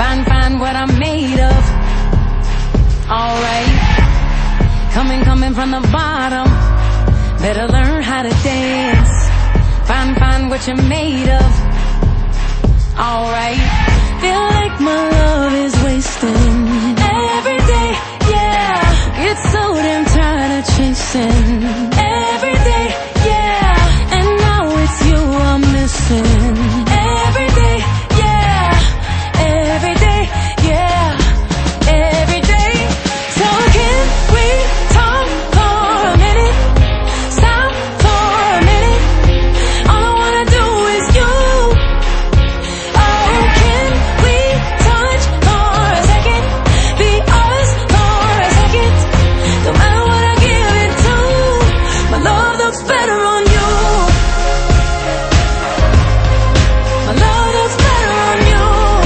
Find what I'm made of. Alright, coming from the bottom. Better learn how to dance. Find what you're made of. Alright, feel like my love is wasting every day, yeah. It's so damn tired of chasing every day, yeah. And now it's you I'm missing every day, yeah. Every day, yeah. Every day. So can we talk for a minute? Stop for a minute. All I wanna do is you. Oh, can we touch for a second? Be us for a second. No matter what I give it to, my love looks better on you. My love looks better on you.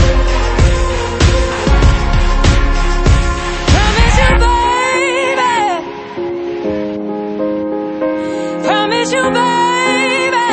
Promise you, baby. Promise you, baby.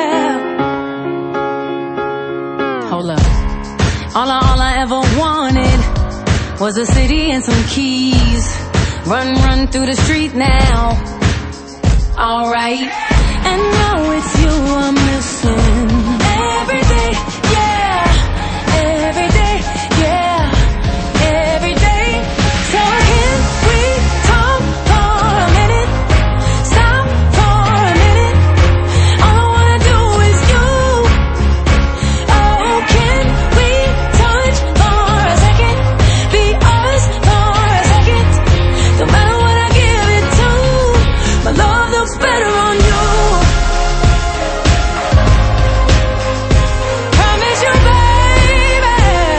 Hold up. All I ever wanted was a city and some keys. Run through the street now. Alright. And now it's you I'm missing every day, yeah. Every day, yeah. Every day. So can we talk for a minute? Stop for a minute. All I wanna do is you. Oh, can we touch for a second? Be us for a second. No matter what I give it to, my love looks better on you. Promise you, baby.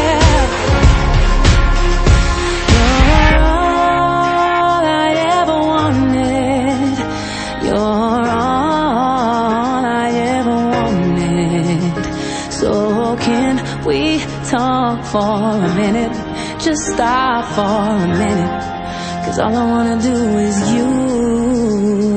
You're all I ever wanted. You're all I ever wanted. So can we talk for a minute? Just stop for a minute. 'Cause all I wanna do is you.